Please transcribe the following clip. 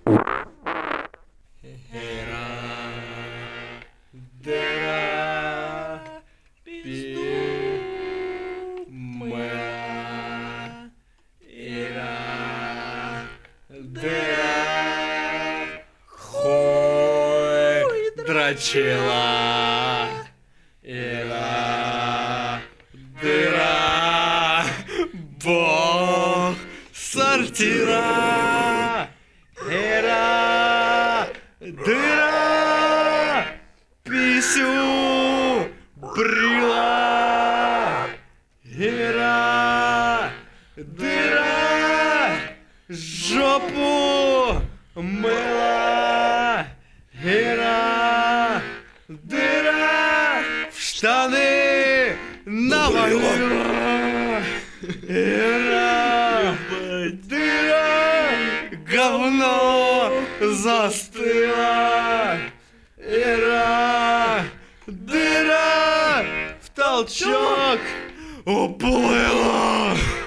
Гера, дыра, пизду, мыла, ира, дыра, хуй, дрочила, ира, дыра, бог, сортира, ира, дыра, писю, брила, ира, дыра, жопу, мыла, ира, дыра, в штаны навалила, ира, дыра, говно застыла, ира, дыра, в толчок уплыла.